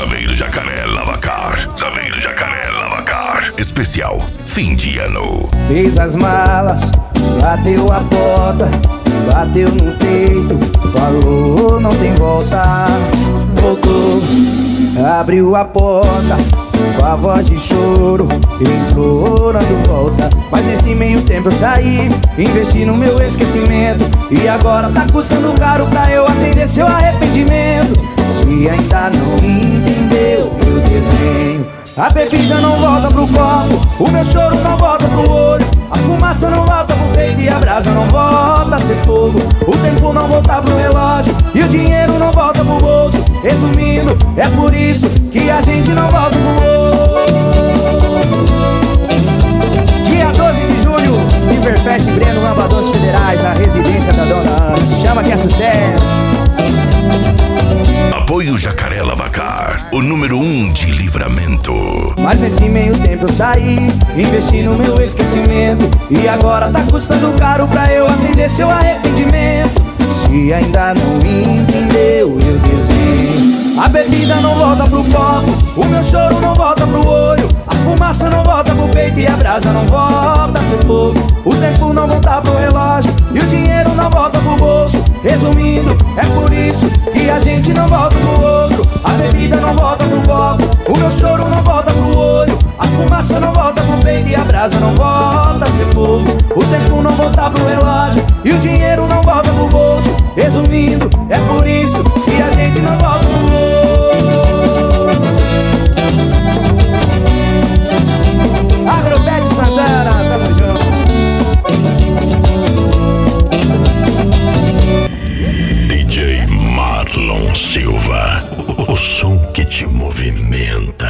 Saveiro Jacaré Lavacar. Saveiro Jacaré Lavacar. Especial fim de ano. Fez as malas, bateu a porta, bateu no peito, falou não tem volta. Voltou, abriu a porta, com a voz de choro, implorando volta. Mas nesse meio tempo eu saí, investi no meu esquecimento, e agora tá custando caro pra eu atender seu arrependimento. Se ainda não entendeu meu desenho, a bebida não volta pro copo, o meu choro não volta pro olho, a fumaça não volta pro peito e a brasa não volta a ser fogo. O tempo não volta pro relógio e o dinheiro não volta pro bolso. Resumindo, é por isso que a gente não volta pro outro. Dia 12 de julho, Riverfest Breno, Lambadores Federais, na residência da Dona Ana. Chama que é sucesso. Apoio Jacaré Lavacar, o número 1 de Livramento. Mas nesse meio tempo eu saí, investi no meu esquecimento, e agora tá custando caro pra eu atender seu arrependimento. Se ainda não entendeu meu desenho, a bebida não volta pro copo, o meu choro não volta pro olho, a fumaça não volta pro peito e a brasa não volta a ser fogo. O tempo não volta pro relógio e o dinheiro não volta pro bolso. Resumindo, é por isso que a gente não volta pro outro. A bebida não volta pro copo, o meu choro não volta pro olho, a fumaça não volta pro peito e a brasa não volta a ser fogo. O tempo não volta pro relógio e o dinheiro não volta pro bolso. Resumindo, é por isso que a gente não volta pro outro. Agrobete Santana, tamo junto. DJ Marlon Silva, o som que te movimenta.